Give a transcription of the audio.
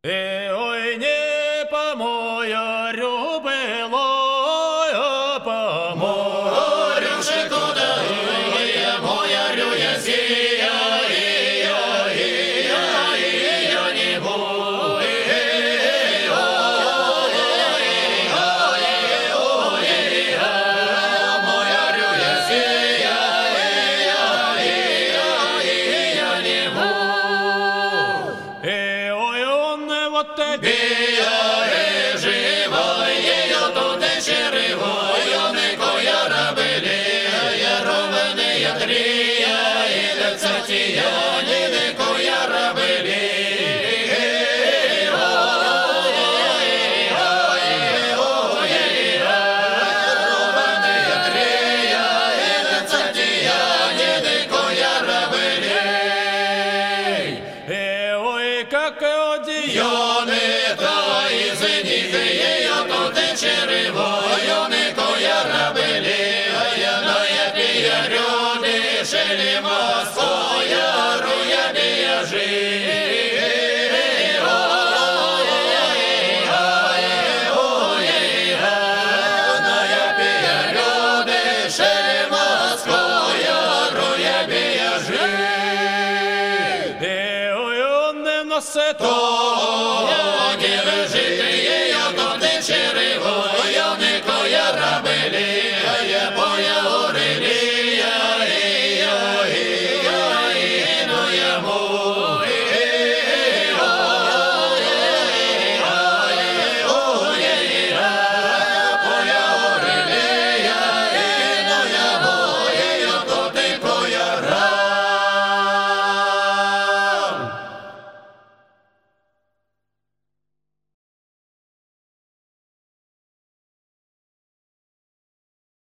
Ой, не по морю было, по морю же куда морю я сия, ее не будет. Морю я сия, ее не будет. Ой, он вот тебе живо, ее тут червой, он и коя рабели, я ровны, я трия, и децатия, не коя рабели. Как одеяны, то из них ее тут червою, не коя рабели, я на я пиярюни, шели москоя, руя бияжи. Се то, держи